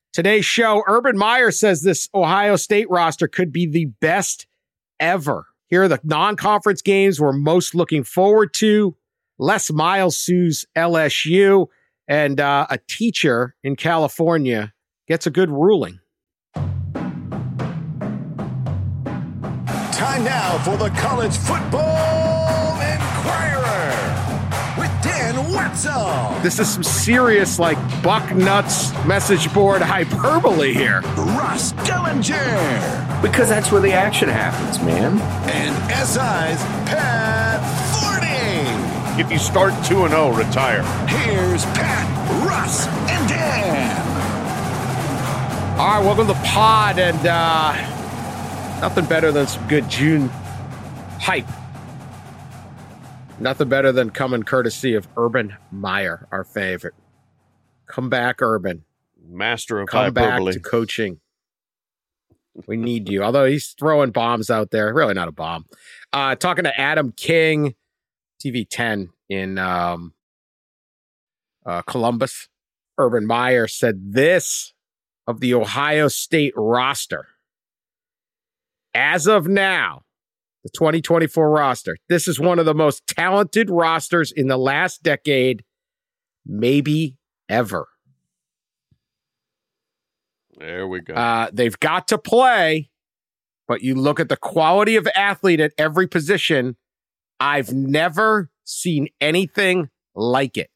Today's show, Urban Meyer says this Ohio State roster could be the best ever. Here are the non-conference games we're most looking forward to. Les Miles sues LSU, and a teacher in California gets a good ruling. Time now for the College Football Inquirer with Dan Wetzel. This is some serious, buck nuts message board hyperbole here. Ross Dellinger. Because that's where the action happens, man. And SI's Pat Forde. If you start 2-0, retire. Here's Pat, Russ, and Dan. All right, welcome to the pod, and nothing better than some good June hype. Nothing better than coming courtesy of Urban Meyer, our favorite. Come back, Urban. Master of Come hyperbole. back to coaching. We need you. Although he's throwing bombs out there. Really not a bomb. Talking to Adam King, TV 10 in Columbus. Urban Meyer said this of the Ohio State roster. As of now, the 2024 roster, this is one of the most talented rosters in the last decade, maybe ever. There we go. They've got to play, but you look at the quality of athlete at every position, I've never seen anything like it.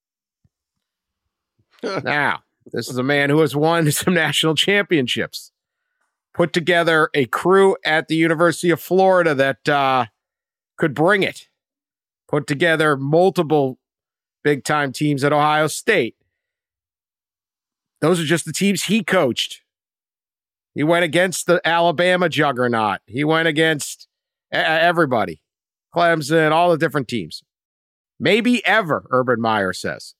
Now, this is a man who has won some national championships. Put together a crew at the University of Florida that could bring it. Put together multiple big-time teams at Ohio State. Those are just the teams he coached. He went against the Alabama juggernaut. He went against everybody. Clemson, all the different teams. Maybe ever, Urban Meyer says.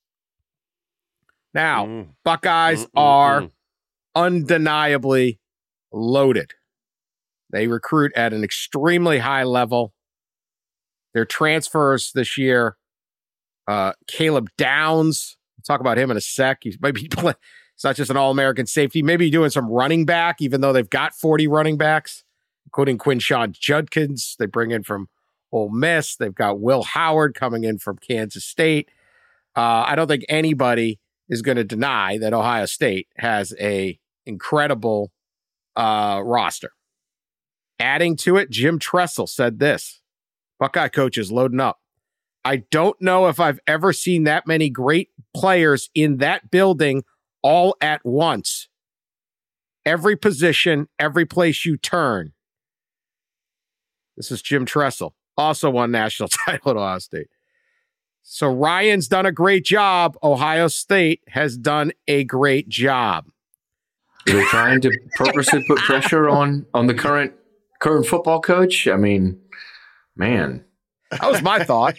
Now, Buckeyes are undeniably loaded. They recruit at an extremely high level. Their transfers this year, Caleb Downs, we'll talk about him in a sec. He's maybe playing. It's not just an All-American safety. Maybe doing some running back, even though they've got 40 running backs, including Quinshon Judkins. They bring in from Ole Miss. They've got Will Howard coming in from Kansas State. I don't think anybody is going to deny that Ohio State has a incredible roster. Adding to it, Jim Tressel said this. Buckeye coaches loading up. I don't know if I've ever seen that many great players in that building all at once. Every position, every place you turn. This is Jim Tressel. Also won national title at Ohio State. So Ryan's done a great job. Ohio State has done a great job. They're trying to purposely put pressure on the current football coach. I mean, man. That was my thought.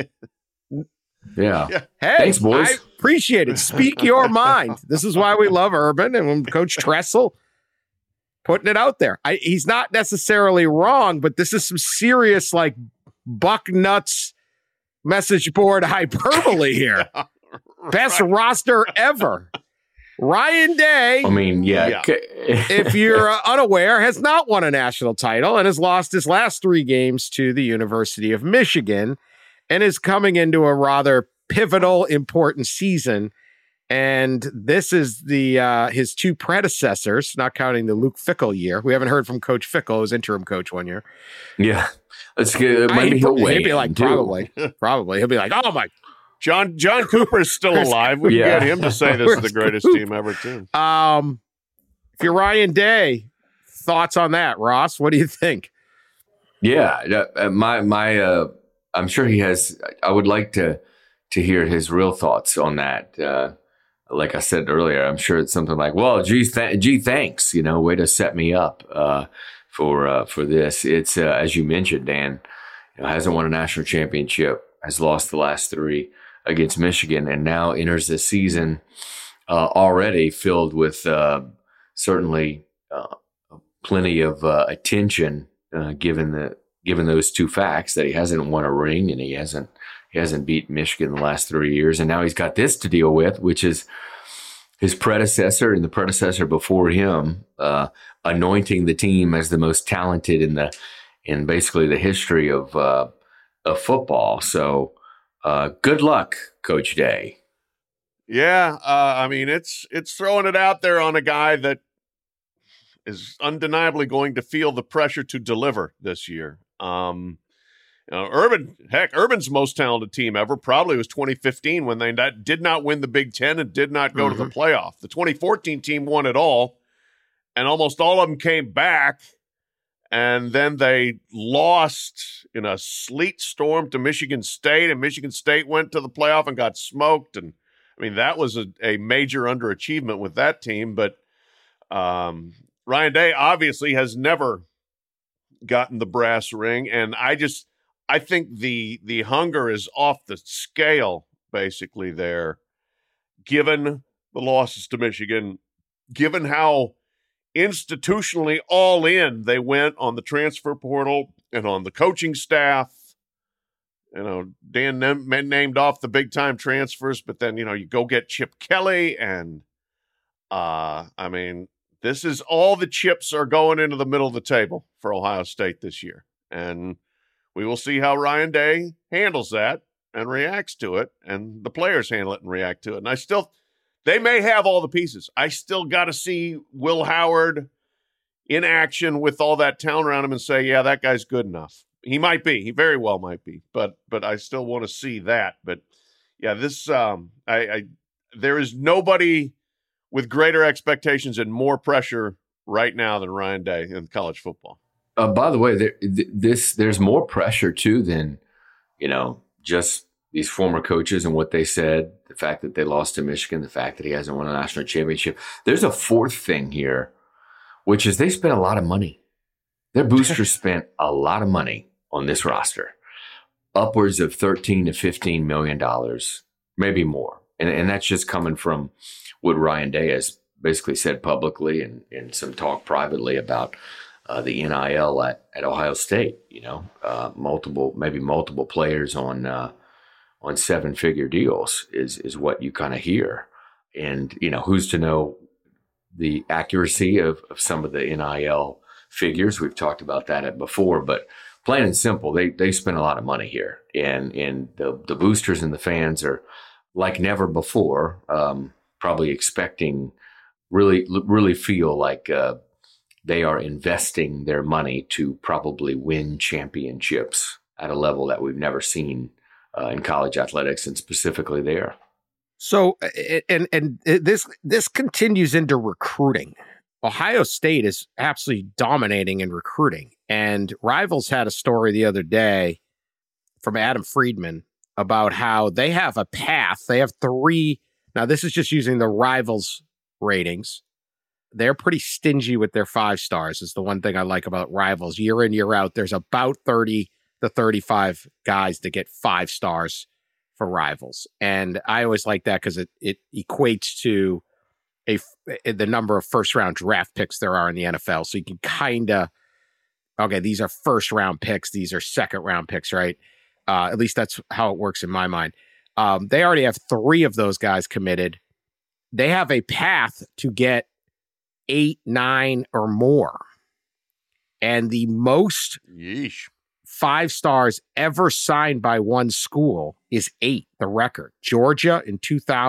Yeah. Hey, thanks, boys. I appreciate it. Speak your mind. This is why we love Urban and when Coach Tressel putting it out there. He's not necessarily wrong, but this is some serious, buck nuts message board hyperbole here. Best roster ever. Ryan Day, I mean, yeah. if you're unaware, has not won a national title and has lost his last 3 games to the University of Michigan and is coming into a rather pivotal, important season. And this is his 2 predecessors, not counting the Luke Fickell year. We haven't heard from Coach Fickell, who's interim coach one year. Yeah. That's good. Maybe he'll wait. He'll be like, probably. He'll be like, oh my. John Cooper's still alive. We can get him to say this is the greatest team ever, too. If you're Ryan Day, thoughts on that, Ross? What do you think? Yeah, I'm sure he has. I would like to hear his real thoughts on that. Like I said earlier, I'm sure it's something like, "Well, gee, thanks. Way to set me up for this." It's as you mentioned, Dan, hasn't won a national championship, has lost the last 3 against Michigan, and now enters this season already filled with certainly plenty of attention, given those 2 facts that he hasn't won a ring and he hasn't beat Michigan the last 3 years, and now he's got this to deal with, which is his predecessor and the predecessor before him, anointing the team as the most talented in basically the history of football. So good luck, Coach Day. Yeah, I mean, it's throwing it out there on a guy that is undeniably going to feel the pressure to deliver this year. Urban's most talented team ever probably was 2015 when they did not win the Big Ten and did not go to the playoff. The 2014 team won it all, and almost all of them came back, and then they lost in a sleet storm to Michigan State, and Michigan State went to the playoff and got smoked. And I mean, that was a major underachievement with that team, but Ryan Day obviously has never gotten the brass ring, and I think the hunger is off the scale basically there, given the losses to Michigan, given how institutionally all in they went on the transfer portal and on the coaching staff. You know, Dan named off the big time transfers, but then, you know, you go get Chip Kelly, and I mean, this is all the chips are going into the middle of the table for Ohio State this year. And we will see how Ryan Day handles that and reacts to it, and the players handle it and react to it. And they may have all the pieces. I still got to see Will Howard in action with all that talent around him and say, yeah, that guy's good enough. He might be. He very well might be. But I still want to see that. But yeah, this there is nobody with greater expectations and more pressure right now than Ryan Day in college football. By the way, there's more pressure too than, you know, just these former coaches and what they said, the fact that they lost to Michigan, the fact that he hasn't won a national championship. There's a fourth thing here, which is they spent a lot of money. Their boosters spent a lot of money on this roster, upwards of $13 to $15 million, maybe more. And that's just coming from what Ryan Day has basically said publicly and some talk privately about the NIL at Ohio State. You know, multiple players on 7-figure deals is what you kind of hear. And, you know, who's to know the accuracy of some of the NIL figures? We've talked about that before, but plain and simple, they spend a lot of money here, and the boosters and the fans are like never before, probably expecting, really feel like they are investing their money to probably win championships at a level that we've never seen in college athletics, and specifically there. So, and this continues into recruiting. Ohio State is absolutely dominating in recruiting. And Rivals had a story the other day from Adam Friedman about how they have a path. They have 3. Now, this is just using the Rivals ratings. They're pretty stingy with their 5 stars, is the one thing I like about Rivals. Year in, year out, there's about 30 to 35 guys that get 5 stars for Rivals. And I always like that because it equates to the number of first-round draft picks there are in the NFL. So you can kind of, okay, these are first-round picks. These are second-round picks, right? At least that's how it works in my mind. They already have 3 of those guys committed. They have a path to get 8, 9, or more. And the most 5 stars ever signed by one school is 8, the record. Georgia in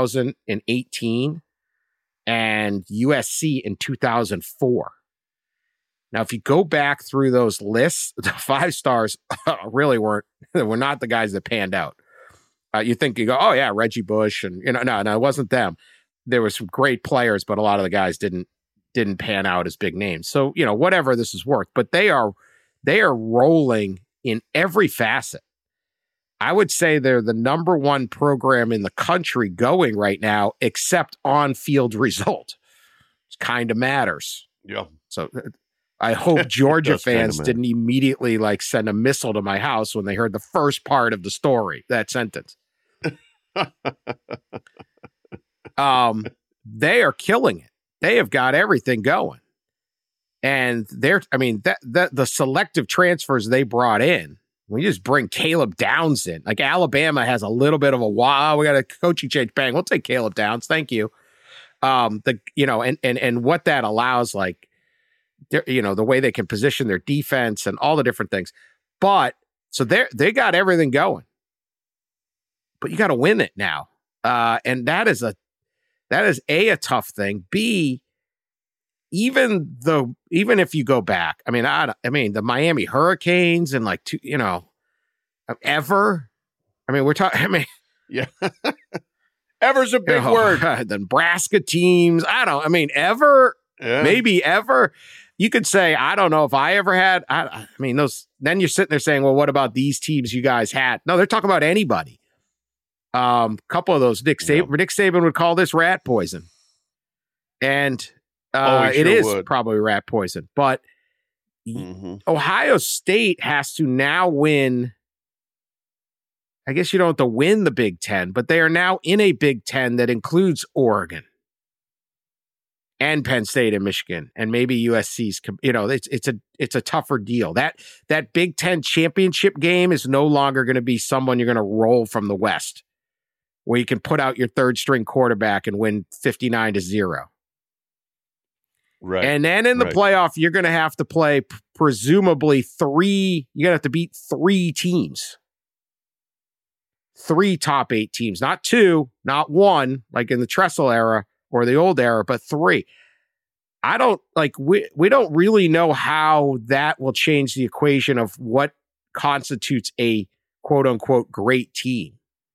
2018 and USC in 2004. Now, if you go back through those lists, the 5 stars really were not the guys that panned out. You go, oh yeah, Reggie Bush, and no, it wasn't them. There were some great players, but a lot of the guys didn't pan out as big names. So, whatever this is worth, but they are rolling in every facet. I would say they're the number 1 program in the country going right now, except on-field result. It kind of matters. Yeah. So I hope Georgia fans didn't immediately send a missile to my house when they heard the first part of the story, that sentence. They are killing it. They have got everything going. And the selective transfers they brought in, we just bring Caleb Downs in. Alabama has a little bit of a wow, we got a coaching change. Bang, we'll take Caleb Downs. Thank you. And what that allows, like, the way they can position their defense and all the different things. But so they got everything going, but you got to win it now. And that is a tough thing. B, even if you go back, I mean, the Miami Hurricanes and like, ever, I mean, we're talking, I mean, yeah, ever's a big word. The Nebraska teams. Ever, maybe ever. You could say, I don't know if I ever had. I mean, those. Then you're sitting there saying, well, what about these teams you guys had? No, they're talking about anybody. Couple of those. Nick Saban would call this rat poison, and it is probably rat poison. But Ohio State has to now win. I guess you don't have to win the Big Ten, but they are now in a Big Ten that includes Oregon and Penn State and Michigan and maybe USC's. It's a tougher deal. That Big Ten championship game is no longer going to be someone you're going to roll from the West, where you can put out your third string quarterback and win 59-0. Right. And then in the playoff, you're going to have to play presumably three. You're going to have to beat three teams. 3 top 8 teams, not 2, not 1, like in the Tressel era or the old era, but 3. I don't we don't really know how that will change the equation of what constitutes a quote unquote great team.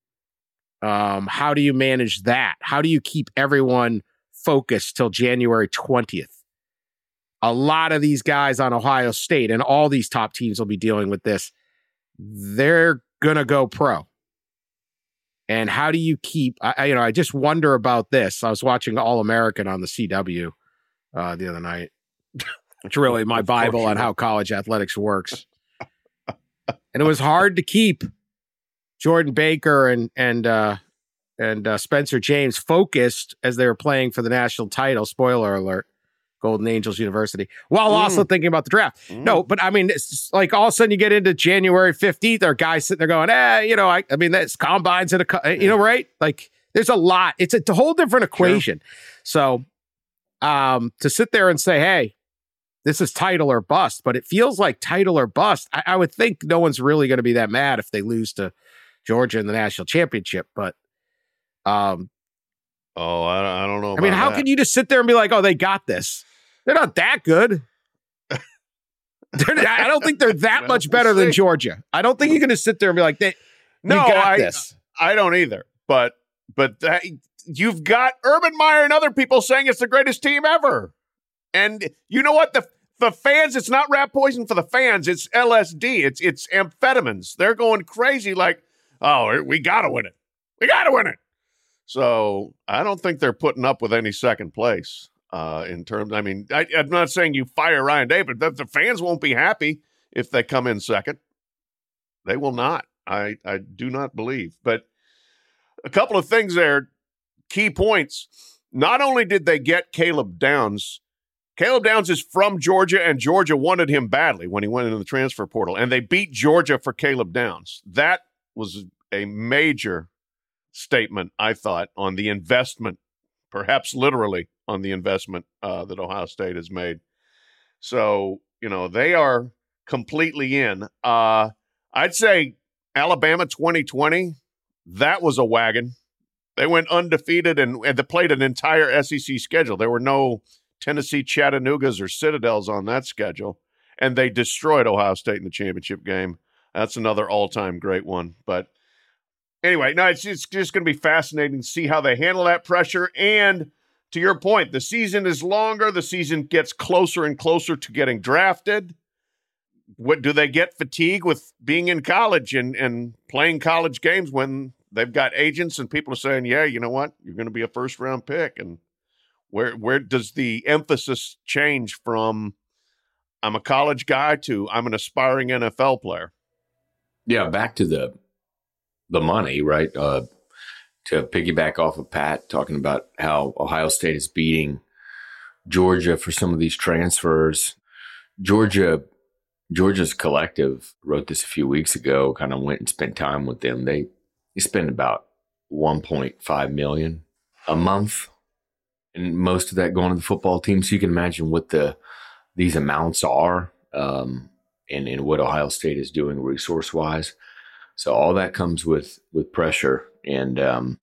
How do you manage that? How do you keep everyone focused till January 20th? A lot of these guys on Ohio State and all these top teams will be dealing with this. They're going to go pro. And how do you keep, I just wonder about this. I was watching All-American on the CW the other night. It's really my Bible on how college athletics works. And it was hard to keep Jordan Baker and Spencer James focused as they were playing for the national title. Spoiler alert. Golden Angels University, while also thinking about the draft. No, but I mean, it's just like all of a sudden you get into January 15th, there are guys sitting there going, that's combines and right? Like there's a lot. It's a whole different equation. Sure. So to sit there and say, hey, this is title or bust, but it feels like title or bust. I would think no one's really going to be that mad if they lose to Georgia in the national championship, but I don't know. I mean, how can you just sit there and be like, oh, they got this? They're not that good. I don't think they're that much better than Georgia. I don't think you're going to sit there and be like, this. I don't either. But you've got Urban Meyer and other people saying it's the greatest team ever. And you know what? The fans, it's not rat poison for the fans. It's LSD. It's amphetamines. They're going crazy like, oh, we got to win it. We got to win it. So I don't think they're putting up with any second place. In terms, I mean, I'm not saying you fire Ryan Day, but the fans won't be happy if they come in second. They will not. I do not believe. But a couple of things there, key points. Not only did they get Caleb Downs is from Georgia, and Georgia wanted him badly when he went into the transfer portal, and they beat Georgia for Caleb Downs. That was a major statement, I thought, on the investment, perhaps literally on the investment that Ohio State has made. So, they are completely in. I'd say Alabama 2020, that was a wagon. They went undefeated and they played an entire SEC schedule. There were no Tennessee Chattanoogas or Citadels on that schedule, and they destroyed Ohio State in the championship game. That's another all-time great one. But anyway, no, it's just going to be fascinating to see how they handle that pressure. And to your point, the season is longer. The season gets closer and closer to getting drafted. What do they get fatigue with being in college and playing college games when they've got agents and people are saying, yeah, you know what? You're going to be a first-round pick. And where does the emphasis change from I'm a college guy to I'm an aspiring NFL player? Yeah, back to the money, right? To piggyback off of Pat talking about how Ohio State is beating Georgia for some of these transfers. Georgia's collective wrote this a few weeks ago, kind of went and spent time with them. They spend about $1.5 million a month and most of that going to the football team. So you can imagine what these amounts are, and what Ohio State is doing resource wise. So all that comes with pressure, and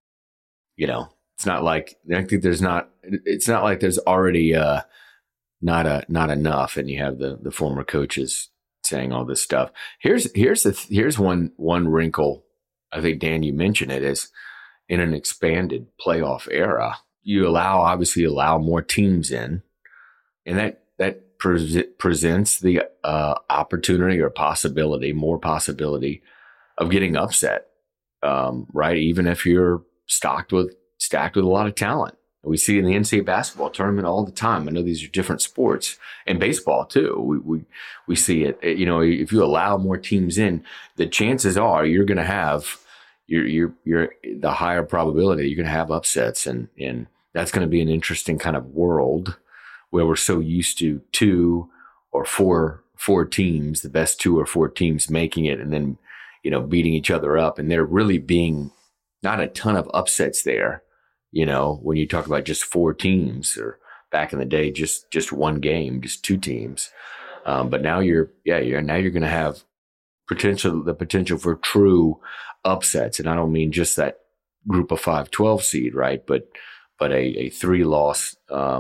it's not like I think it's not like there's already not enough, and you have the former coaches saying all this stuff. Here's one wrinkle. I think, Dan, you mentioned it, is in an expanded playoff era, you obviously allow more teams in, and that presents the opportunity or more possibility of getting upset, right? Even if you're stacked with a lot of talent. We see in the NCAA basketball tournament all the time. I know these are different sports, and baseball too. We see it. If you allow more teams in, the chances are you're going to have you're the higher probability you're going to have upsets, and that's going to be an interesting kind of world where we're so used to two or four teams, the best two or four teams making it, and then beating each other up, and there really being not a ton of upsets there. When you talk about just four teams, or back in the day, just one game, just two teams. But now you're going to have the potential for true upsets. And I don't mean just that group of 5, 12 seed, right? But a 3-loss,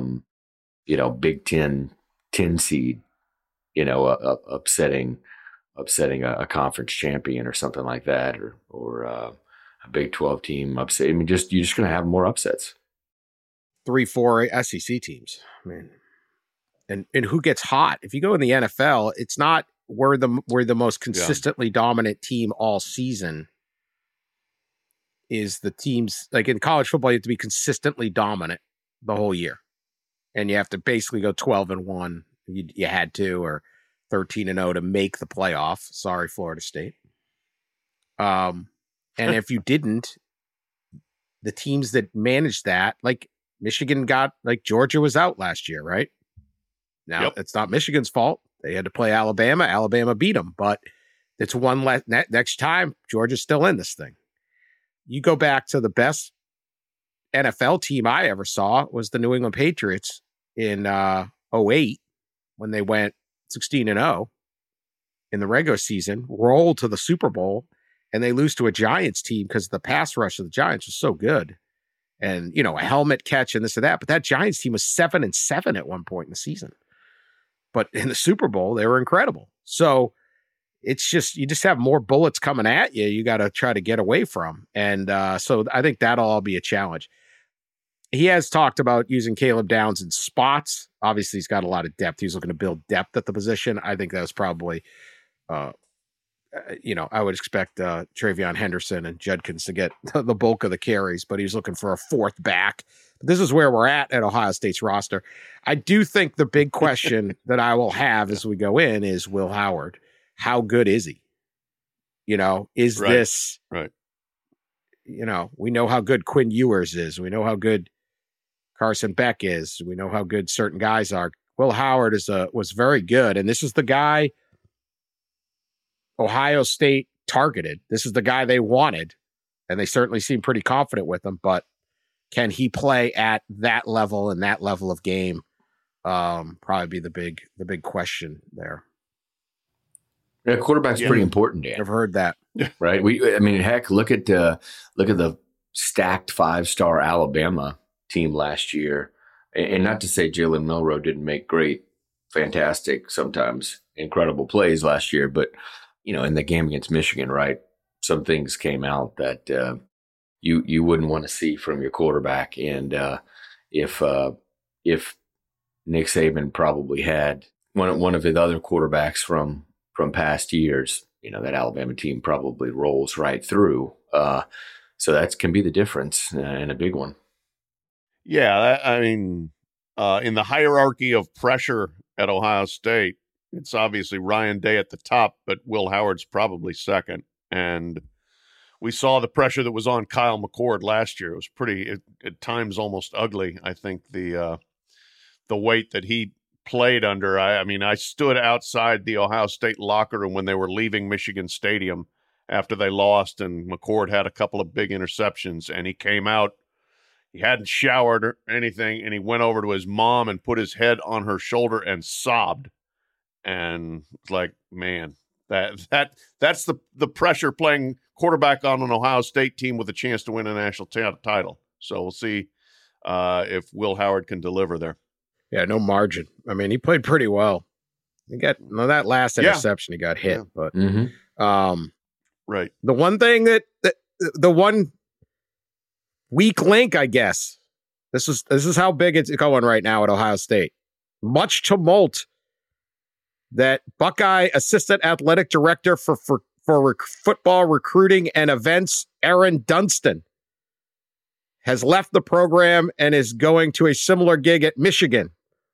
Big 10 seed, upsetting a conference champion or something like that, or a Big 12 team upset. I mean, you're just going to have more upsets. 3-4 SEC teams. I mean, and who gets hot? If you go in the NFL, it's not we're the most consistently dominant team all season. Is the teams, like in college football, you have to be consistently dominant the whole year, and you have to basically go 12-1. You had to, or 13-0 to make the playoff. Sorry, Florida State. And if you didn't, the teams that managed that, like Michigan Georgia was out last year, right? Now, It's not Michigan's fault. They had to play Alabama. Alabama beat them, but it's one less. Next time, Georgia's still in this thing. You go back to the best NFL team I ever saw was the New England Patriots in 2008 when they went 16-0 in the regular season, rolled to the Super Bowl, and they lose to a Giants team because the pass rush of the Giants was so good. And, a helmet catch and this and that. But that Giants team was 7-7 at one point in the season. But in the Super Bowl, they were incredible. So it's just, you just have more bullets coming at you. You got to try to get away from. And so I think that'll all be a challenge. He has talked about using Caleb Downs in spots. Obviously, he's got a lot of depth. He's looking to build depth at the position. I think that was probably, I would expect Travion Henderson and Judkins to get the bulk of the carries, but he's looking for a fourth back. But this is where we're at Ohio State's roster. I do think the big question that I will have as we go in is Will Howard. How good is he? Is this right? We know how good Quinn Ewers is. We know how good Carson Beck is. We know how good certain guys are. Will Howard was very good, and this is the guy Ohio State targeted. This is the guy they wanted, and they certainly seem pretty confident with him. But can he play at that level and that level of game? Probably be the big question there. Yeah, quarterback's pretty important, Dan. I've heard that. Right? Heck, look at the stacked 5-star Alabama team last year. And not to say Jalen Milroe didn't make great, fantastic, sometimes incredible plays last year, but in the game against Michigan, right, some things came out that you wouldn't want to see from your quarterback. And if Nick Saban probably had one of his other quarterbacks from past years, that Alabama team probably rolls right through. So that can be the difference, and a big one. Yeah, in the hierarchy of pressure at Ohio State, it's obviously Ryan Day at the top, but Will Howard's probably second. And we saw the pressure that was on Kyle McCord last year. It was pretty, at times, almost ugly. I think the weight that he played under. I stood outside the Ohio State locker room when they were leaving Michigan Stadium after they lost, and McCord had a couple of big interceptions, and he came out, He hadn't showered or anything, and he went over to his mom and put his head on her shoulder and sobbed. And it's like, man, that's the pressure playing quarterback on an Ohio State team with a chance to win a national title. So we'll see if Will Howard can deliver there. Yeah, no margin. I mean, he played pretty well. He got that last interception. He got hit, but right. The one thing the one weak link, I guess. This is how big it's going right now at Ohio State. Much tumult that Buckeye Assistant Athletic Director for football recruiting and events, Aaron Dunston, has left the program and is going to a similar gig at Michigan.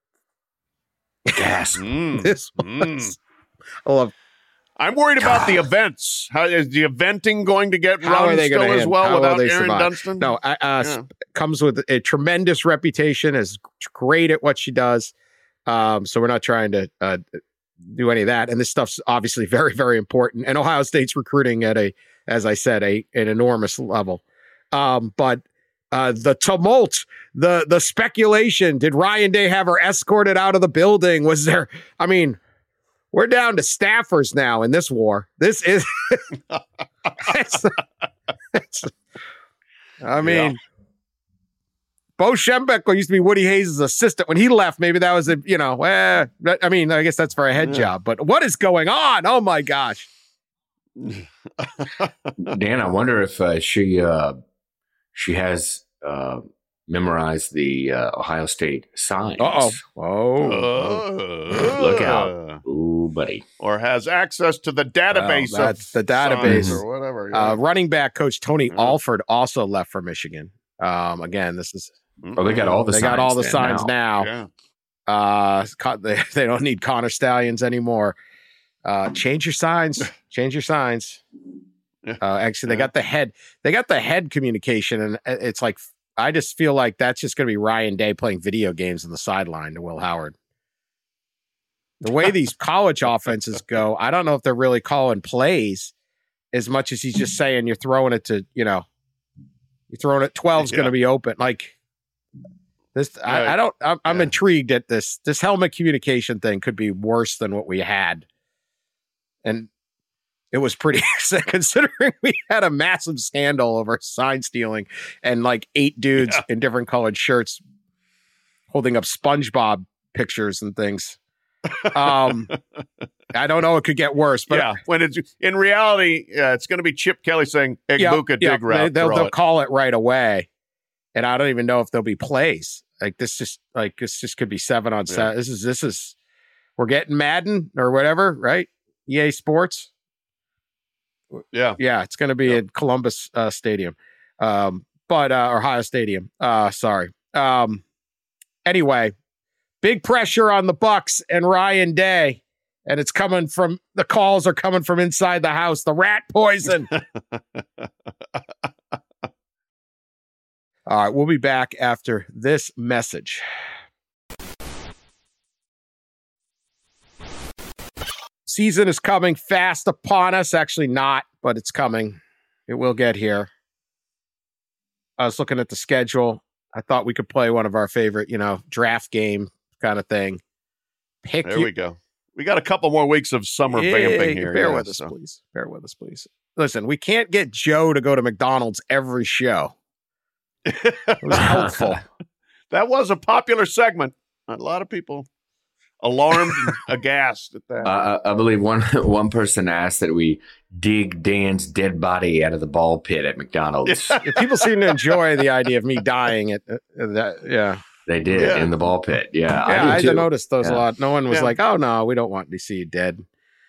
Yes. This was, I love. I'm worried about the events. How is the eventing going to get How are run they still as well without Aaron survive? Dunston? No, comes with a tremendous reputation, is great at what she does. So we're not trying to do any of that. And this stuff's obviously very, very important. And Ohio State's recruiting at as I said, an enormous level. But the tumult, the speculation, did Ryan Day have her escorted out of the building? Was there, I mean, we're down to staffers now in this war. This is, I mean, Bo Schembechler used to be Woody Hayes' assistant. When he left, maybe that was I mean, I guess that's for a head job, but what is going on? Oh my gosh. Dan, I wonder if she has memorized the Ohio State signs. Look out. Ooh, buddy. Or has access to the database. That's the database or whatever. Yeah. Running back coach Tony Alford also left for Michigan. Again, this is. Oh, they got all the signs now. Yeah. They don't need Connor Stallions anymore. Change your signs. Change your signs. Actually, they got the head. They got the head communication, and it's like I just feel like that's just going to be Ryan Day playing video games on the sideline to Will Howard. The way these college offenses go, I don't know if they're really calling plays as much as he's just saying you're throwing it to, you're throwing it 12's going to be open. Like this, right. I'm intrigued at this. This helmet communication thing could be worse than what we had. And it was pretty considering we had a massive scandal over sign stealing and like 8 dudes in different colored shirts holding up SpongeBob pictures and things. I don't know. It could get worse, but when it's in reality, it's going to be Chip Kelly saying Egbuka dig route. They'll call it right away. And I don't even know if there'll be plays. This just could be 7 on 7. This is we're getting Madden or whatever, right? EA Sports. Yeah. It's going to be at Columbus Stadium. But Ohio Stadium. Sorry. Anyway, big pressure on the Bucks and Ryan Day, and it's coming from the calls are coming from inside the house. The rat poison. All right, we'll be back after this message. Season is coming fast upon us. Actually not, but it's coming. It will get here. I was looking at the schedule. I thought we could play one of our favorite, draft game kind of thing. We go. We got a couple more weeks of summer vamping here. Bear with us, please. Bear with us, please. Listen, we can't get Joe to go to McDonald's every show. It was helpful. That was a popular segment. A lot of people alarmed and aghast at that. I believe one person asked that we dig Dan's dead body out of the ball pit at McDonald's. People seem to enjoy the idea of me dying at that. Yeah, they did in the ball pit. Yeah, I noticed those a lot. No one was like, "Oh no, we don't want to see you dead."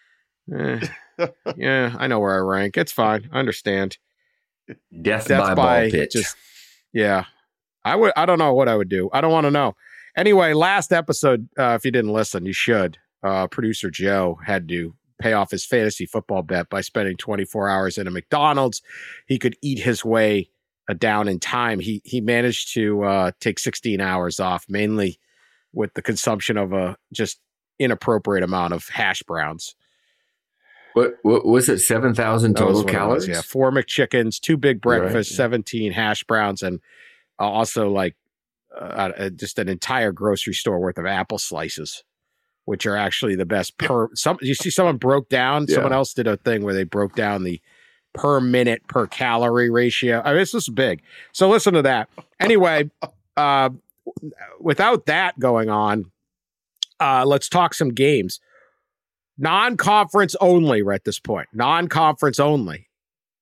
I know where I rank. It's fine. I understand. Death by ball pit. I don't know what I would do. I don't want to know. Anyway, last episode, if you didn't listen, you should. Producer Joe had to pay off his fantasy football bet by spending 24 hours in a McDonald's. He could eat his way down in time. He managed to take 16 hours off, mainly with the consumption of a just inappropriate amount of hash browns. What was it? 7,000 total calories? 4 McChickens, 2 big breakfasts, 17 hash browns, and Also, like just an entire grocery store worth of apple slices, which are actually the best you see someone broke down, someone else did a thing where they broke down the per minute per calorie ratio. I mean, this is big. So listen to that. Anyway, without that going on, let's talk some games. Non-conference only, we're at this point. Non-conference only.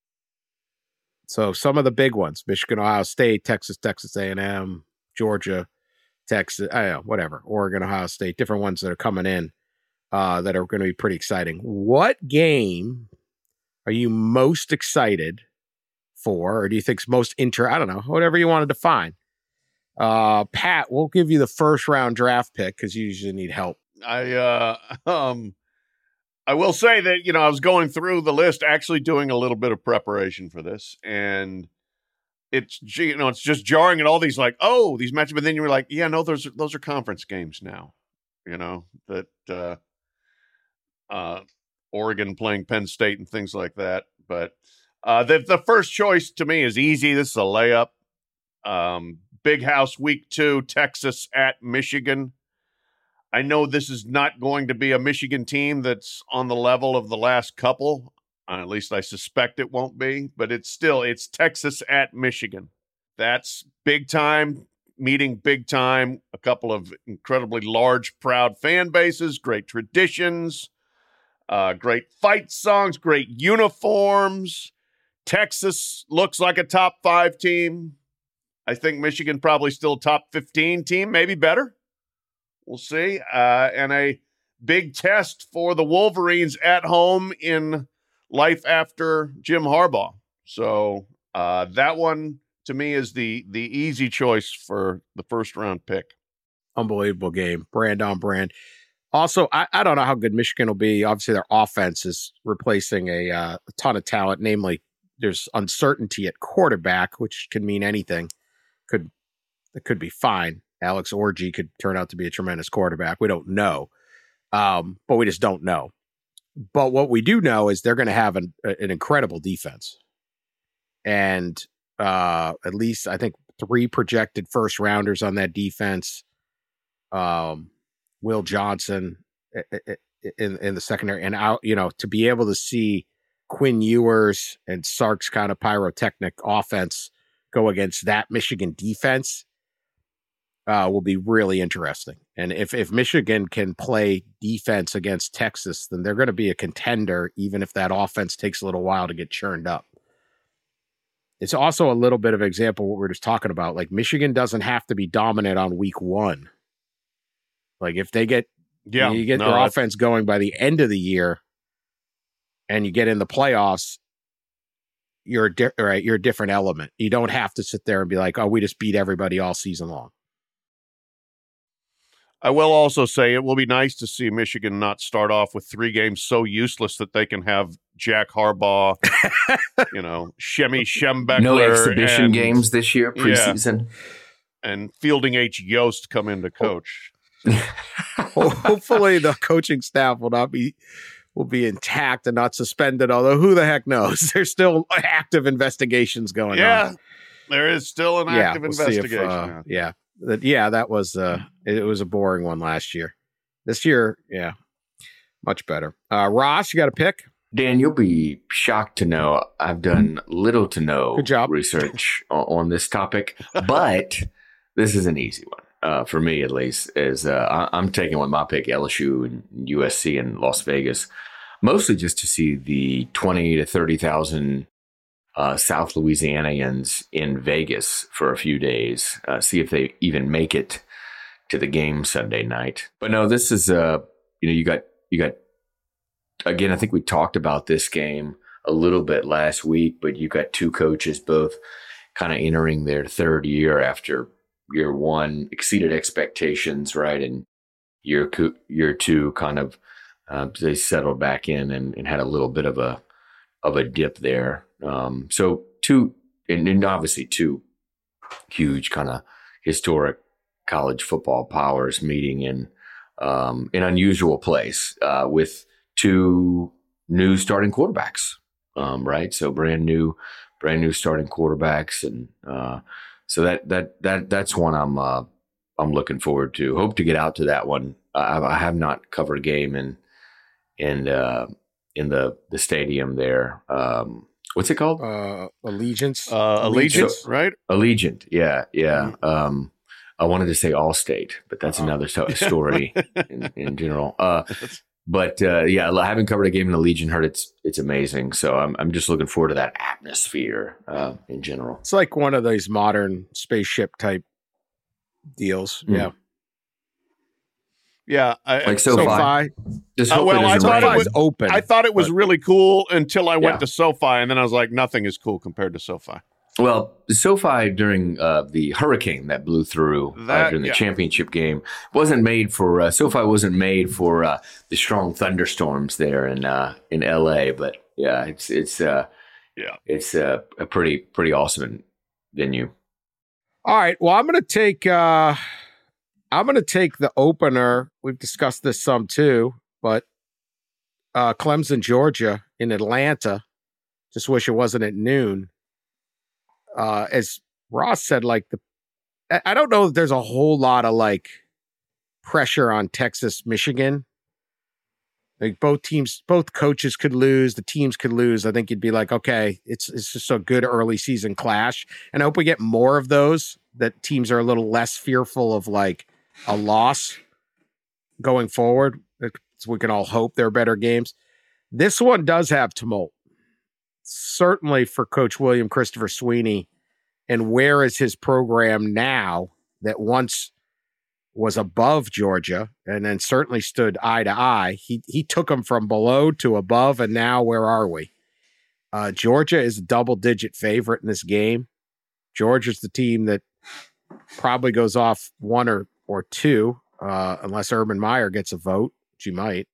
So some of the big ones: Michigan, Ohio State, Texas A&M, Georgia, Texas, I don't know, whatever, Oregon, Ohio State, different ones that are coming in that are going to be pretty exciting. What game are you most excited for, or do you think's most I don't know, whatever you want to define. Pat, we'll give you the first round draft pick because you usually need help. I will say that, I was going through the list, actually doing a little bit of preparation for this, and it's just jarring at all these these matchups, but then you were like, yeah, no, those are conference games now, that Oregon playing Penn State and things like that. But the first choice to me is easy. This is a layup. Big House Week 2, Texas at Michigan. I know this is not going to be a Michigan team that's on the level of the last couple. At least I suspect it won't be, but it's Texas at Michigan. That's big time, meeting big time, a couple of incredibly large, proud fan bases, great traditions, great fight songs, great uniforms. Texas looks like a top 5 team. I think Michigan probably still top 15 team, maybe better. We'll see. And a big test for the Wolverines at home in life after Jim Harbaugh. So that one, to me, is the easy choice for the first round pick. Unbelievable game. Brand on brand. Also, I don't know how good Michigan will be. Obviously, their offense is replacing a ton of talent. Namely, there's uncertainty at quarterback, which can mean anything. It could be fine. Alex Orji could turn out to be a tremendous quarterback. We don't know, but we just don't know. But what we do know is they're going to have an incredible defense. And at least, I think, 3 projected first rounders on that defense. Will Johnson in the secondary, and out, to be able to see Quinn Ewers and Sark's kind of pyrotechnic offense go against that Michigan defense will be really interesting. And if Michigan can play defense against Texas, then they're going to be a contender, even if that offense takes a little while to get churned up. It's also a little bit of an example of what we were just talking about. Like, Michigan doesn't have to be dominant on week 1. Like, if they get their offense going by the end of the year and you get in the playoffs, you're a different element. You don't have to sit there and be like, oh, we just beat everybody all season long. I will also say it will be nice to see Michigan not start off with 3 games so useless that they can have Jack Harbaugh, Shemi Schembeckler. No exhibition games this year, preseason. Yeah, and Fielding H. Yost come in to coach. Hopefully the coaching staff will be intact and not suspended, although who the heck knows? There's still active investigations going on. Yeah, there is still an active investigation. That was it was a boring one last year. This year, much better. Ross, you got a pick? Dan, you'll be shocked to know I've done little to no research on this topic, but this is an easy one. For me, at least, is I'm taking with my pick LSU and USC in Las Vegas, mostly just to see the 20 to 30,000 South Louisianians in Vegas for a few days, see if they even make it to the game Sunday night. But no, this is you got again. I think we talked about this game a little bit last week, but you got 2 coaches both kind of entering their 3rd year after year 1 exceeded expectations, right? And year 2 kind of they settled back in and had a little bit of a dip there. So 2, and obviously 2 huge kind of historic college football powers meeting in an unusual place with 2 new starting quarterbacks, right? So brand new starting quarterbacks, and So that's one I'm looking forward to. Hope to get out to that one. I have not covered a game in the stadium there. What's it called? Allegiance. Allegiance, right? Allegiant. Yeah. I wanted to say Allstate, but that's another story in general. But I haven't covered a game in Allegiant. Heard it's amazing. So I'm just looking forward to that atmosphere in general. It's like one of those modern spaceship type deals. Yeah. Yeah. Like SoFi. Just hope it I doesn't thought rain. it was open. I thought it was really cool until I went Yeah. to SoFi, and then I was like, nothing is cool compared to SoFi. Well, SoFi during the hurricane that blew through during the championship game wasn't made for SoFi wasn't made for the strong thunderstorms there in LA. But yeah, it's a pretty awesome venue. All right. Well, I'm going to take the opener. We've discussed this some too, but Clemson, Georgia in Atlanta. Just wish it wasn't at noon. As Ross said, I don't know if there's a whole lot of pressure on Texas, Michigan. Like both coaches could lose, the teams could lose. I think you'd be like, okay, it's just a good early season clash. And I hope we get more of those, that teams are a little less fearful of a loss going forward. So we can all hope they're better games. This one does have tumult. Certainly for Coach William Christopher Sweeney, and where is his program now that once was above Georgia and then certainly stood eye to eye. He took them from below to above, and now where are we? Georgia is a double-digit favorite in this game. Georgia's the team that probably goes off one or two, unless Urban Meyer gets a vote, which he might.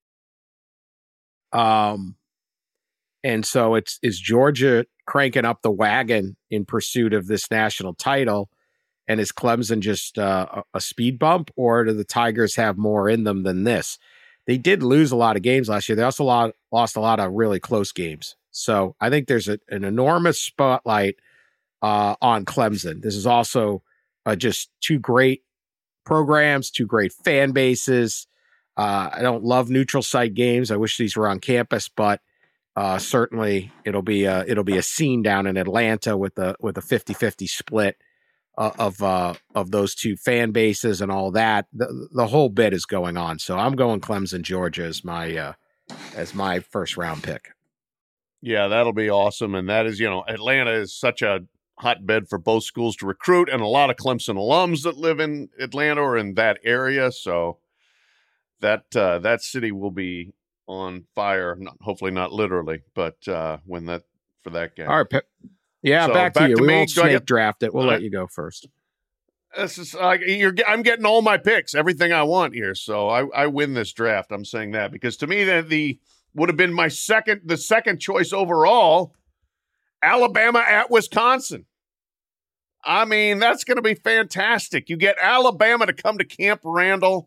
And so is Georgia cranking up the wagon in pursuit of this national title? And is Clemson just a speed bump, or do the Tigers have more in them than this? They did lose a lot of games last year. They also lost a lot of really close games. So I think there's an enormous spotlight on Clemson. This is also just two great programs, two great fan bases. I don't love neutral site games. I wish these were on campus, but certainly it'll be a scene down in Atlanta with a 50-50 split of those two fan bases and all that. The whole bit is going on. So I'm going Clemson, Georgia as my first round pick. Yeah, that'll be awesome. And that is, Atlanta is such a hotbed for both schools to recruit, and a lot of Clemson alums that live in Atlanta or in that area. So that city will be on fire. Hopefully not literally, but for that game. All right, Pip. Yeah, So, back to back you. to We me. won't Do I snake get- draft it. We'll All let right. you go first. This is I'm getting all my picks, everything I want here. So I win this draft. I'm saying that because to me the would have been the second choice overall, Alabama at Wisconsin. I mean, that's going to be fantastic. You get Alabama to come to Camp Randall.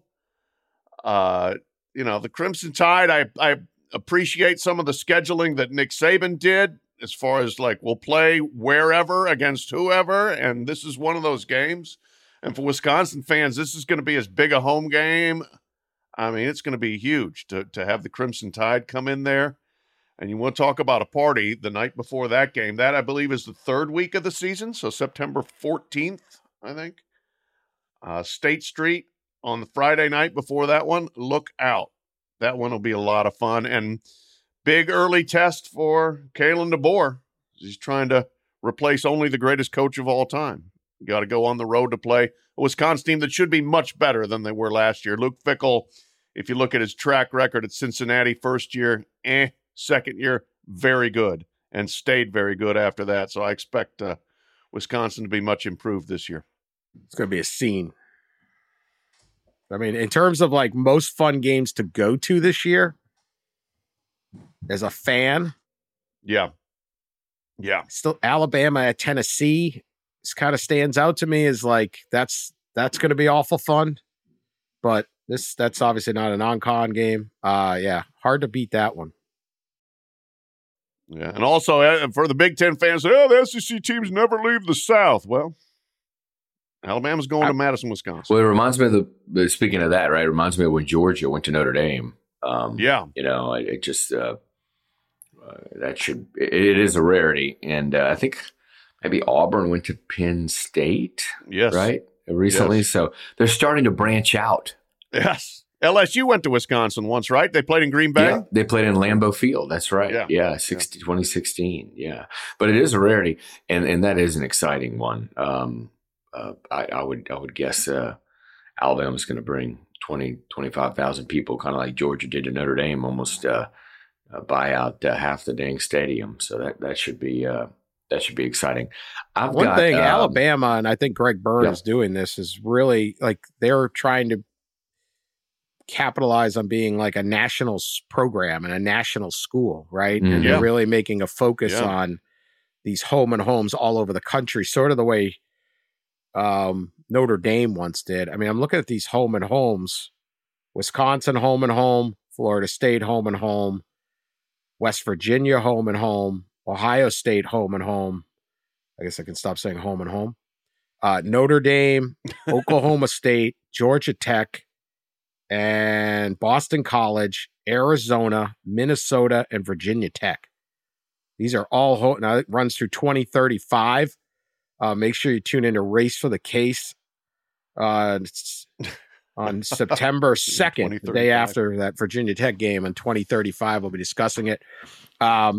The Crimson Tide, I appreciate some of the scheduling that Nick Saban did as far as we'll play wherever against whoever. And this is one of those games. And for Wisconsin fans, this is going to be as big a home game. I mean, it's going to be huge to have the Crimson Tide come in there. And you want to talk about a party the night before that game. That, I believe, is the third week of the season. So September 14th, I think. State Street on the Friday night before that one. Look out. That one will be a lot of fun. And big early test for Kalen DeBoer. He's trying to replace only the greatest coach of all time. You got to go on the road to play a Wisconsin team that should be much better than they were last year. Luke Fickell, if you look at his track record at Cincinnati, first year, second year, very good, and stayed very good after that. So I expect Wisconsin to be much improved this year. It's going to be a scene. I mean, in terms of most fun games to go to this year, as a fan, Yeah. still Alabama at Tennessee kind of stands out to me as that's going to be awful fun. But that's obviously not a non-con game. Hard to beat that one. Yeah, and also for the Big Ten fans, the SEC teams never leave the South. Well, Alabama's going to Madison, Wisconsin. Well, it reminds me of speaking of that, right? It reminds me of when Georgia went to Notre Dame. Yeah. It just, it is a rarity. And I think maybe Auburn went to Penn State. Yes. Right? Recently. Yes. So they're starting to branch out. Yes. LSU went to Wisconsin once, right? They played in Green Bay? Yeah, they played in Lambeau Field. That's right. Yeah, 2016. Yeah. But it is a rarity, and that is an exciting one. I would guess Alabama's going to bring 25,000 people, kind of like Georgia did to Notre Dame, almost buy out half the dang stadium. So that should be exciting. Alabama, and I think Greg Byrne is doing this, is really like they're trying to capitalize on being like a national program and a national school, right? Mm-hmm. And they're really making a focus on these home and homes all over the country, sort of the way Notre Dame once did. I mean, I'm looking at these home and homes: Wisconsin home and home, Florida State home and home, West Virginia home and home, Ohio State home and home. I guess I can stop saying home and home. Notre Dame, Oklahoma State, Georgia Tech, and Boston College, Arizona, Minnesota, and Virginia Tech. These are all now it runs through 2035. Make sure you tune into Race for the Case on September 2nd, the day after that Virginia Tech game in 2035. We'll be discussing it. But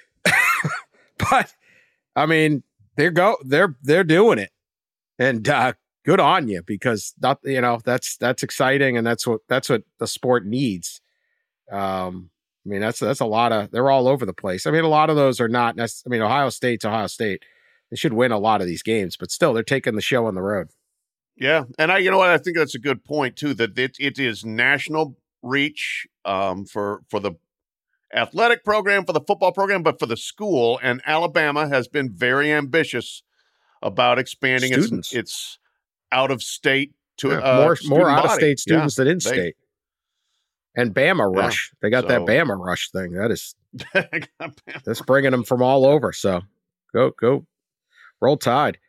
I mean, they're doing it, and good on you, because that's exciting, and that's what the sport needs. I mean, that's a lot of, they're all over the place. I mean, a lot of those are not necessarily, Ohio State's Ohio State. They should win a lot of these games, but still they're taking the show on the road. Yeah. And I think that's a good point too, that it is national reach for the athletic program, for the football program, but for the school. And Alabama has been very ambitious about expanding its out of state to more out of state students than in state. And Bama Rush. They got that Bama Rush thing. That is that's bringing them from all over. So go roll Tide.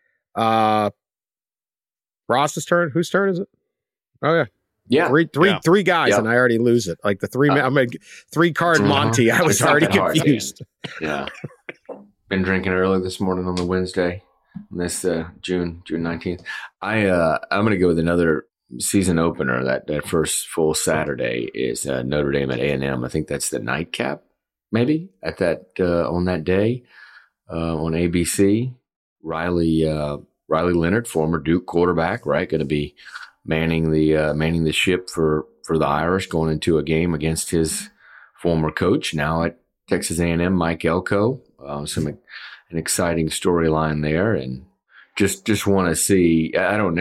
Ross's turn. Whose turn is it? Oh yeah. Yeah. Three guys, and I already lose it. Like the three I'm a 3-card Monty. I was already confused. Yeah. Been drinking early this morning on the Wednesday. This June 19th. I'm going to go with another season opener. That first full Saturday is Notre Dame at A&M. I think that's the nightcap, maybe at that on that day on ABC. Riley Leonard, former Duke quarterback, right, going to be manning the ship for the Irish, going into a game against his former coach now at Texas A&M, Mike Elko. An exciting storyline there, and just want to see. I don't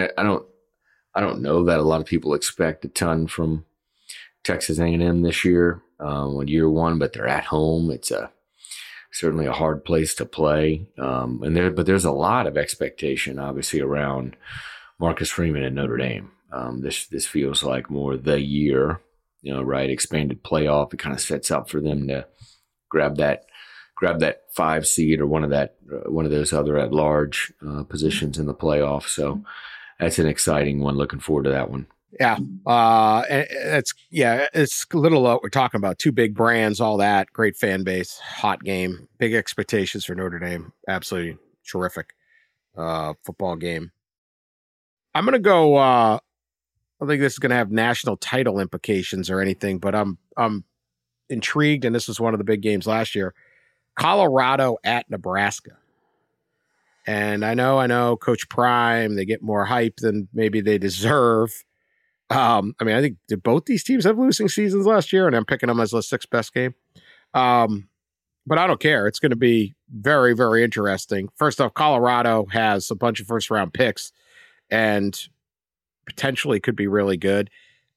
know that a lot of people expect a ton from Texas A&M this year on year one, but they're at home. It's certainly a hard place to play, but there's a lot of expectation, obviously, around Marcus Freeman and Notre Dame. This feels like more the year, right? Expanded playoff. It kind of sets up for them to grab that 5 seed or one of those other at large positions in the playoff. So that's an exciting one. Looking forward to that one. Yeah. It's a little what we're talking about. 2 big brands, all that, great fan base, hot game, big expectations for Notre Dame. Absolutely terrific football game. I'm going to go, I don't think this is going to have national title implications or anything, but I'm intrigued. And this was one of the big games last year. Colorado at Nebraska. And I know Coach Prime, they get more hype than maybe they deserve. I think did both these teams have losing seasons last year? And I'm picking them as the 6th best game. But I don't care. It's going to be very, very interesting. First off, Colorado has a bunch of first-round picks and potentially could be really good.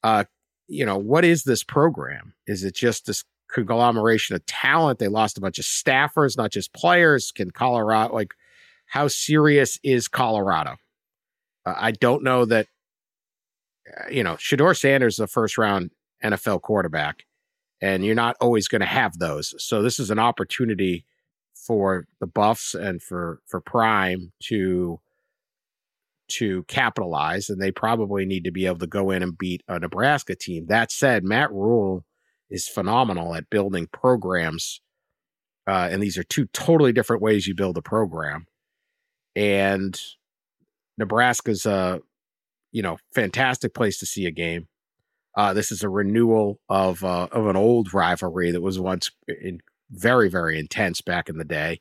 What is this program? Is it just this conglomeration of talent? They lost a bunch of staffers, not just players. Can Colorado, how serious is Colorado? I don't know that, Shedeur Sanders is a first-round NFL quarterback, and you're not always going to have those. So this is an opportunity for the Buffs and for Prime to to capitalize, and they probably need to be able to go in and beat a Nebraska team. That said, Matt Rule is phenomenal at building programs, and these are two totally different ways you build a program. And Nebraska's a fantastic place to see a game. This is a renewal of an old rivalry that was once very, very intense back in the day.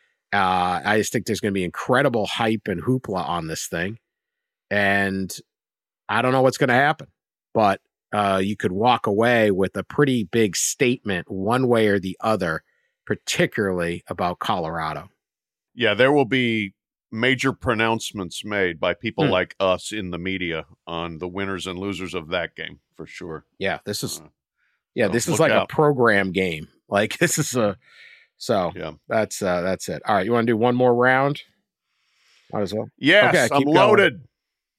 I just think there's going to be incredible hype and hoopla on this thing. And I don't know what's going to happen, but you could walk away with a pretty big statement one way or the other, particularly about Colorado. Yeah, there will be major pronouncements made by people like us in the media on the winners and losers of that game, for sure. Yeah, this is like a program game. Like this is that's it. All right, you want to do one more round? Might as well. Yes, okay, I'm loaded. Going.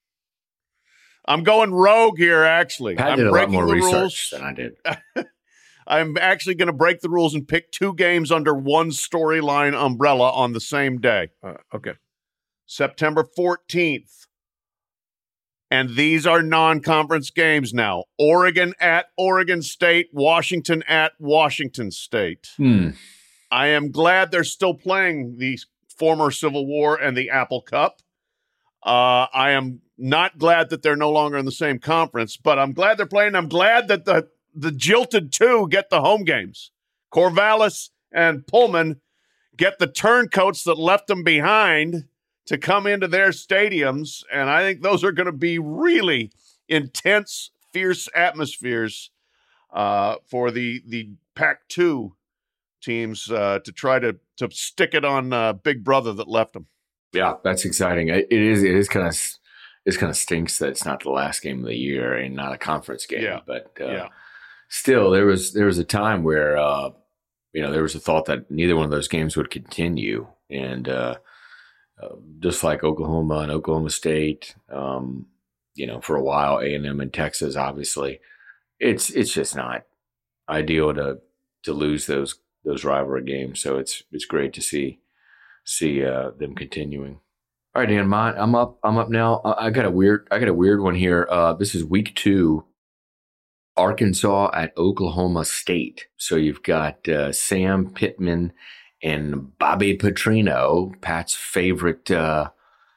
I'm going rogue here, actually. I did a lot more research than I did. I'm actually going to break the rules and pick two games under one storyline umbrella on the same day. Okay. September 14th. And these are non-conference games now. Oregon at Oregon State, Washington at Washington State. I am glad they're still playing the former Civil War and the Apple Cup. I am not glad that they're no longer in the same conference, but I'm glad they're playing. I'm glad that the jilted two get the home games. Corvallis and Pullman get the turncoats that left them behind to come into their stadiums, and I think those are going to be really intense, fierce atmospheres for the Pac-2 teams to try to stick it on Big Brother that left them. Yeah, that's exciting. It is kind of stinks that it's not the last game of the year and not a conference game. Yeah. But still, there was a time where there was a thought that neither one of those games would continue, and just like Oklahoma and Oklahoma State, for a while, A&M and Texas, obviously, it's just not ideal to lose those rivalry games. So it's great to see them continuing. All right, Dan, I'm up now. I got a weird one here. This is week 2, Arkansas at Oklahoma State. So you've got Sam Pittman and Bobby Petrino, Pat's favorite guy,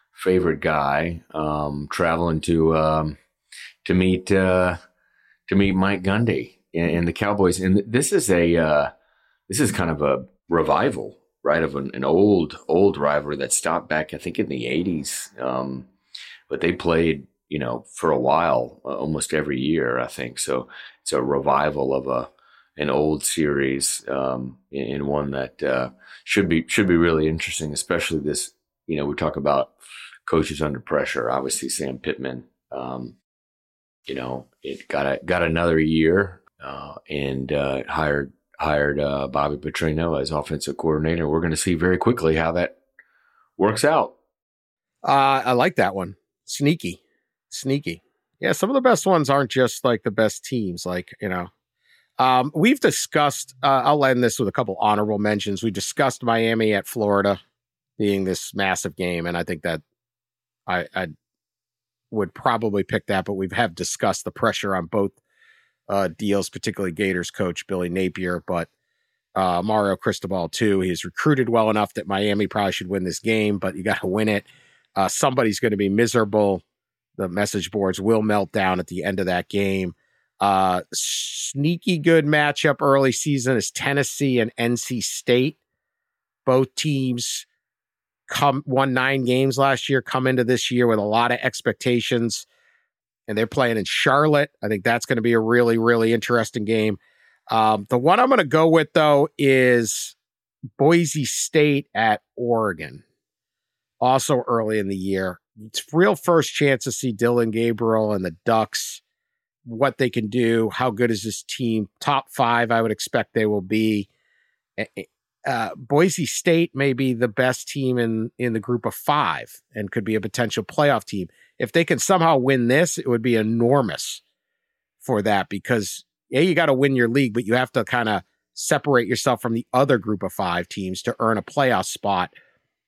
traveling to meet Mike Gundy and the Cowboys. And this is kind of a revival, right, of an old rivalry that stopped back, I think, in the 80s. But they played, for a while, almost every year, I think. So it's a revival of an old series, in one that should be really interesting, especially this. We talk about coaches under pressure. Obviously, Sam Pittman, it got another year, and hired Bobby Petrino as offensive coordinator. We're going to see very quickly how that works out. I like that one. Sneaky. Yeah, some of the best ones aren't just like the best teams, we've discussed, I'll end this with a couple honorable mentions. We discussed Miami at Florida being this massive game, and I think that I would probably pick that, but we have discussed the pressure on both deals, particularly Gators coach Billy Napier, but Mario Cristobal too. He's recruited well enough that Miami probably should win this game, but you got to win it. Somebody's going to be miserable. The message boards will melt down at the end of that game. Sneaky good matchup early season is Tennessee and NC State. Both teams won 9 games last year, come into this year with a lot of expectations, and they're playing in Charlotte. I think that's going to be a really, really interesting game. The one I'm going to go with, though, is Boise State at Oregon. Also early in the year. It's real first chance to see Dylan Gabriel and the Ducks, what they can do. How good is this team? Top 5, I would expect they will be. Boise State may be the best team in the group of 5 and could be a potential playoff team. If they can somehow win this, it would be enormous for that, because you got to win your league, but you have to kind of separate yourself from the other group of 5 teams to earn a playoff spot.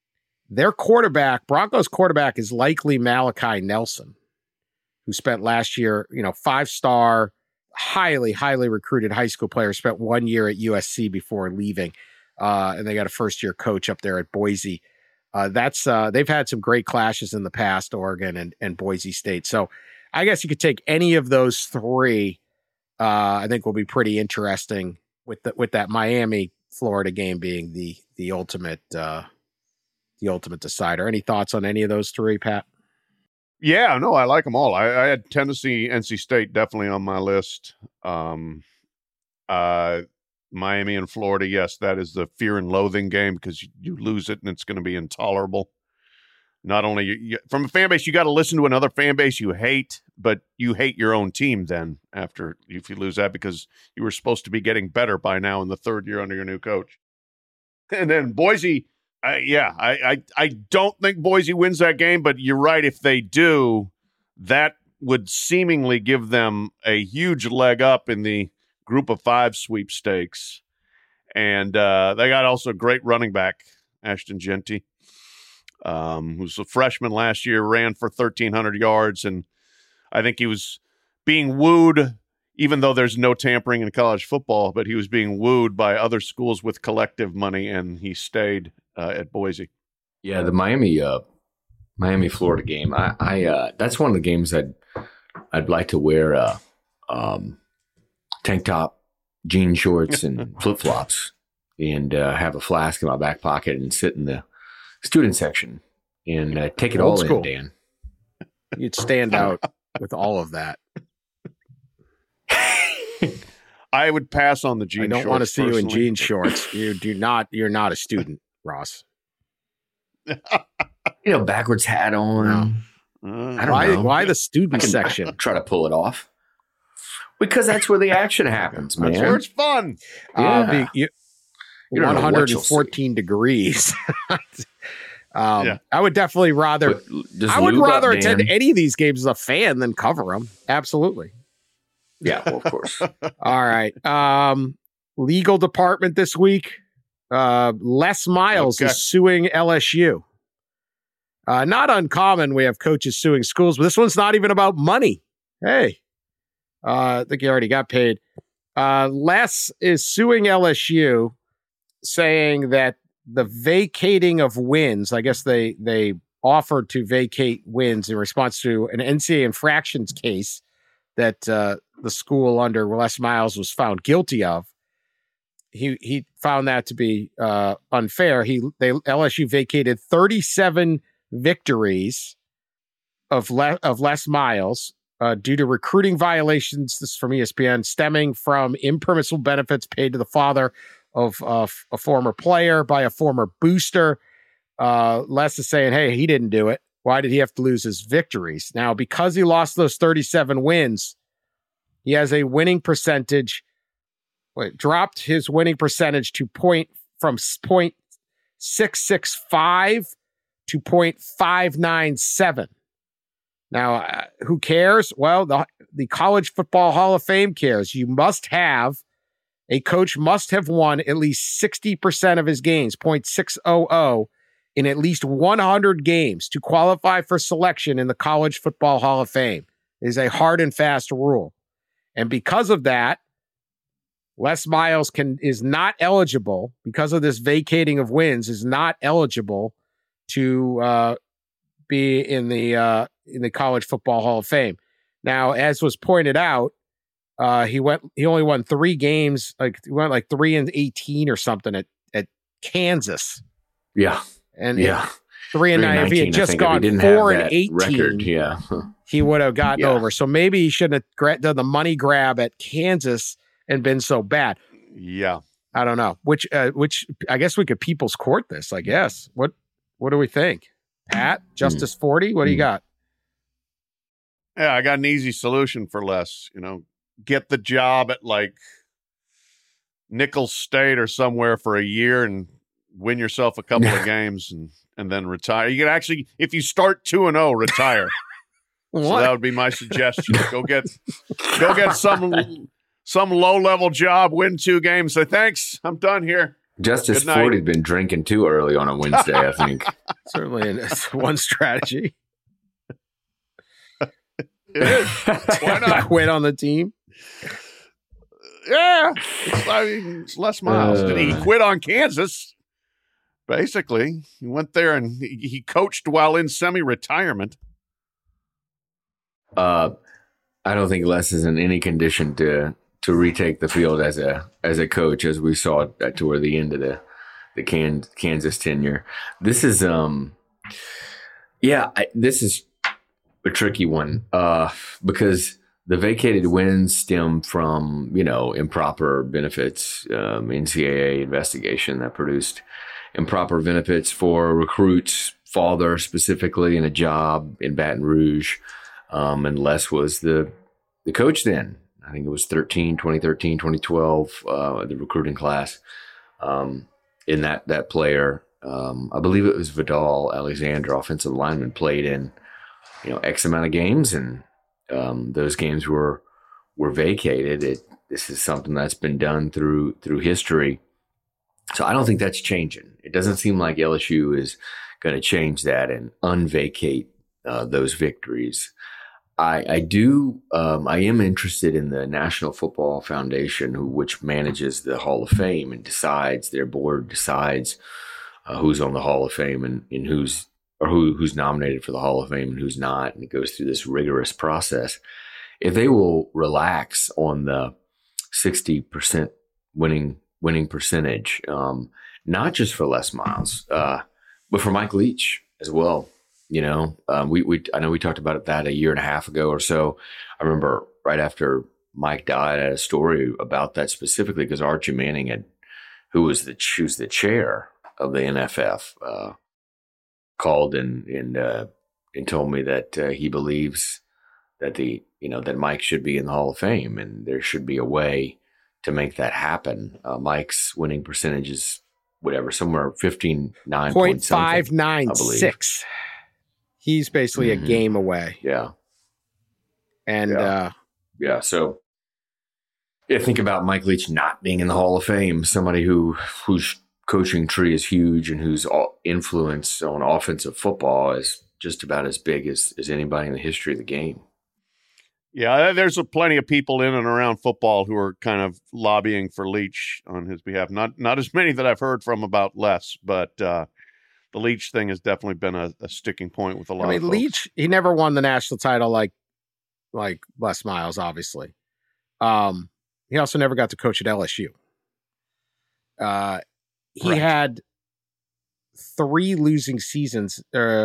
Their quarterback, Broncos quarterback, is likely Malachi Nelson, who spent last year, 5-star, highly, highly recruited high school player, spent 1 year at USC before leaving. And they got a first-year coach up there at Boise. They've had some great clashes in the past, Oregon and Boise State. So I guess you could take any of those three. I think will be pretty interesting with that Miami Florida game being the ultimate decider. Any thoughts on any of those three, Pat? Yeah, no, I like them all. I had Tennessee, NC State definitely on my list. Miami and Florida, yes, that is the fear and loathing game because you lose it and it's going to be intolerable. Not only from a fan base, you got to listen to another fan base you hate, but you hate your own team then if you lose that because you were supposed to be getting better by now in the third year under your new coach. And then Boise, I don't think Boise wins that game, but you're right. If they do, that would seemingly give them a huge leg up in the Group of 5 sweepstakes. And they got also a great running back, Ashton Jeanty, who's a freshman last year, ran for 1,300 yards. And I think he was being wooed, even though there's no tampering in college football, but he was being wooed by other schools with collective money, and he stayed at Boise. Yeah, the Miami Florida game. I that's one of the games I'd like to wear tank top, jean shorts, and flip flops, and have a flask in my back pocket and sit in the student section and take it all in, Dan. You'd stand out with all of that. I would pass on the jean shorts. I don't want to see you in jean shorts. You're not a student, Ross. Backwards hat on. I don't know. Why the student section? Try to pull it off. Because that's where the action happens, man. That's where it's fun. Yeah. 114 degrees. I would definitely rather. I would rather attend any of these games as a fan than cover them. Absolutely. Yeah, well, of course. All right. Legal department this week. Les Miles is suing LSU. Not uncommon. We have coaches suing schools, but this one's not even about money. Hey, I think he already got paid. Les is suing LSU, saying that the vacating of wins, I guess they offered to vacate wins in response to an NCAA infractions case that the school under Les Miles was found guilty of. He found that to be unfair. LSU vacated 37 victories of Les Miles due to recruiting violations. This is from ESPN, stemming from impermissible benefits paid to the father of a former player by a former booster. Les is saying, hey, he didn't do it. Why did he have to lose his victories? Now, because he lost those 37 wins, he has a winning percentage. Dropped his winning percentage to from 0.665 to 0.597. Now, who cares? Well, the College Football Hall of Fame cares. A coach must have won at least 60% of his games, 0.600, in at least 100 games to qualify for selection in the College Football Hall of Fame. It is a hard and fast rule. And because of that, Les Miles is not eligible, because of this vacating of wins, is not eligible to be in the College Football Hall of Fame. Now, as was pointed out, he only won 3 games, he went 3-18 or something at Kansas. Yeah. And 3-9. If he had just gone 4-18, he would have gotten over. So maybe he shouldn't have done the money grab at Kansas and been so bad. Yeah. I don't know. Which I guess we could people's court this, I guess. What do we think? Pat, Justice 40, what do you got? Yeah, I got an easy solution for Les. Get the job at Nicholls State or somewhere for a year and win yourself a couple of games and then retire. You can actually, if you start 2-0, retire. So that would be my suggestion. Go get some low-level job, win 2 games, say, thanks, I'm done here. Justice Good night. Ford had been drinking too early on a Wednesday, I think. Certainly one strategy. It is. Why not? Quit on the team. Yeah, it's Les Miles. Did he quit on Kansas? Basically, he went there and he coached while in semi-retirement. I don't think Les is in any condition to retake the field as a coach, as we saw toward the end of the Kansas tenure. This is this is a tricky one because the vacated wins stem from improper benefits, NCAA investigation that produced improper benefits for recruits' father specifically in a job in Baton Rouge, and Les was the coach then. I think it was 2013, 2012, the recruiting class. In that player, I believe it was Vidal Alexander, offensive lineman, played in X amount of games, and those games were vacated. This is something that's been done through history, so I don't think that's changing. It doesn't seem like LSU is going to change that and unvacate those victories. I am interested in the National Football Foundation, which manages the Hall of Fame and their board decides who's on the Hall of Fame and who's nominated for the Hall of Fame and who's not. And it goes through this rigorous process. If they will relax on the 60% winning percentage, not just for Les Miles, but for Mike Leach as well. I know we talked about that a year and a half ago or so. I remember right after Mike died, I had a story about that specifically because Archie Manning who was the chair of the NFF, called and told me that he believes that that Mike should be in the Hall of Fame and there should be a way to make that happen. Mike's winning percentage is somewhere 59.596. He's basically a game away. Yeah. And so think about Mike Leach not being in the Hall of Fame, somebody whose coaching tree is huge and whose influence on offensive football is just about as big as anybody in the history of the game. Yeah, there's plenty of people in and around football who are kind of lobbying for Leach on his behalf. Not as many that I've heard from about Les, but the Leach thing has definitely been a sticking point with a lot of folks. Leach, he never won the national title like Les Miles, obviously. He also never got to coach at LSU. He had 4 losing seasons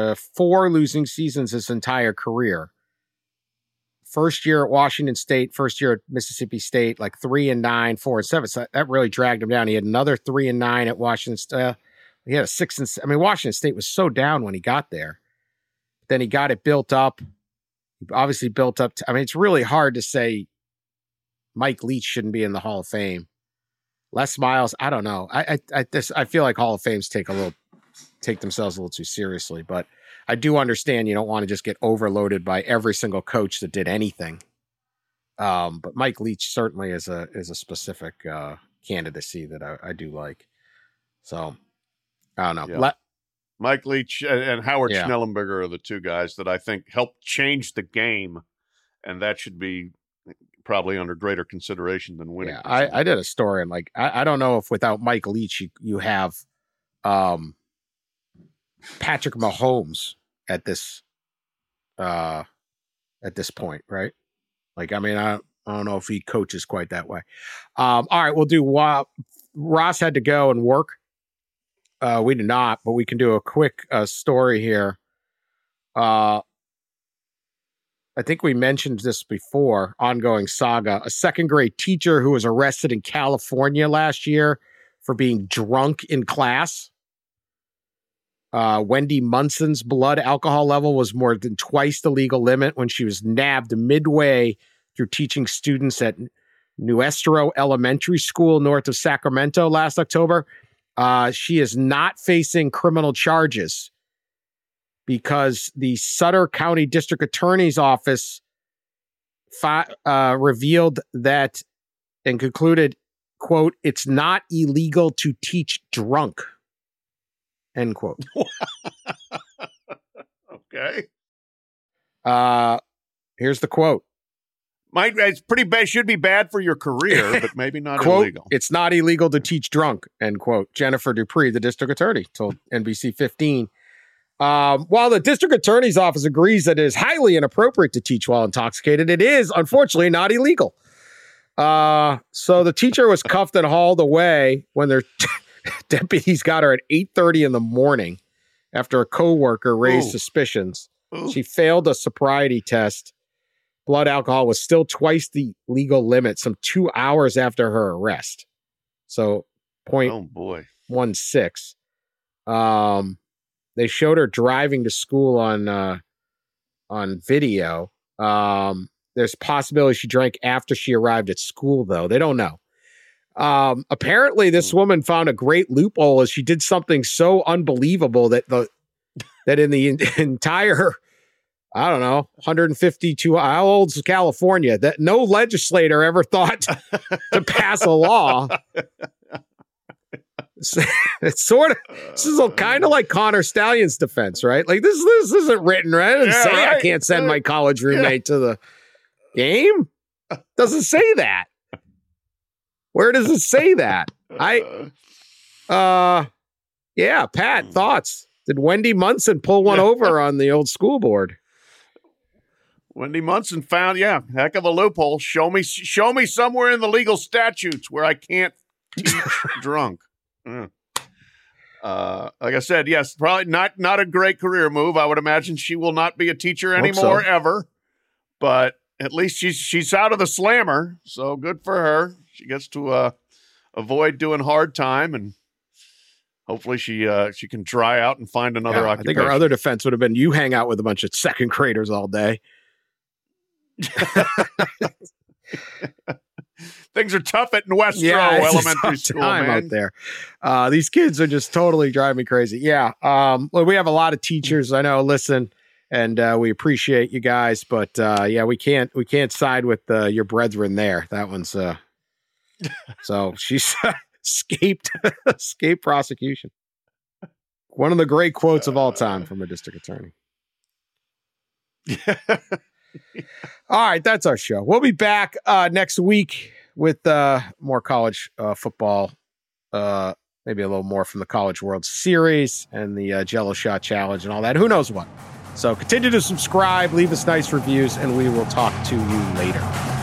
his entire career. First year at Washington State, first year at Mississippi State, 3-9, 4-7. So that really dragged him down. He had another 3-9 at Washington State. He had a 6-7. I mean, Washington State was so down when he got there. Then he got it built up. He obviously built up. It's really hard to say Mike Leach shouldn't be in the Hall of Fame. Les Miles, I don't know. I feel like Hall of Fames take themselves a little too seriously, but I do understand you don't want to just get overloaded by every single coach that did anything. But Mike Leach certainly is a specific candidacy that I do like. So I don't know. Yeah. Mike Leach and Howard Schnellenberger are the two guys that I think helped change the game, and that should be probably under greater consideration than winning. Yeah, I did a story, and I don't know if without Mike Leach you have Patrick Mahomes at this point, right? I don't know if he coaches quite that way. All right, we'll do. Ross had to go and work. We did not, but we can do a quick story here. I think we mentioned this before, ongoing saga. A second grade teacher who was arrested in California last year for being drunk in class. Wendy Munson's blood alcohol level was more than twice the legal limit when she was nabbed midway through teaching students at Nuestro Elementary School north of Sacramento last October. She is not facing criminal charges because the Sutter County District Attorney's Office revealed that and concluded, quote, "It's not illegal to teach drunk," end quote. Okay. Here's the quote. It's pretty bad. Should be bad for your career, but maybe not Quote, illegal. "It's not illegal to teach drunk," end quote. Jennifer Dupree, the district attorney, told NBC 15. While the district attorney's office agrees that it is highly inappropriate to teach while intoxicated, it is unfortunately not illegal. So the teacher was cuffed and hauled away when their deputies got her at 8:30 in the morning after a coworker raised suspicions. Ooh. She failed a sobriety test. Blood alcohol was still twice the legal limit some 2 hours after her arrest. So Oh boy. 0.16. They showed her driving to school on video. There's possibility she drank after she arrived at school, though. They don't know. Apparently, this woman found a great loophole as she did something so unbelievable that in the entire, I don't know, 152, how old's California, that no legislator ever thought to pass a law. It's sort of, this is kind of like Connor Stallion's defense, right? Like this isn't written, right? It doesn't say I can't send my college roommate to the game. Doesn't say that. Where does it say that? Yeah, Pat, thoughts? Did Wendy Munson pull one over on the old school board? Wendy Munson found, heck of a loophole. Show me somewhere in the legal statutes where I can't teach drunk. Like I said, yes, probably not a great career move. I would imagine she will not be a teacher anymore ever. But at least she's out of the slammer, so good for her. She gets to avoid doing hard time, and hopefully she can dry out and find another occupation. I think her other defense would have been you hang out with a bunch of second graders all day. Things are tough at Westro Elementary School, man. Out there. These kids are just totally driving me crazy. Yeah. Well, we have a lot of teachers I know listen, and we appreciate you guys, but we can't side with your brethren there. That one's so she's escaped prosecution. One of the great quotes of all time from a district attorney. All right, that's our show. We'll be back next week with more college football, maybe a little more from the College World Series and the Jello Shot Challenge and all that. Who knows what? So continue to subscribe, leave us nice reviews, and we will talk to you later.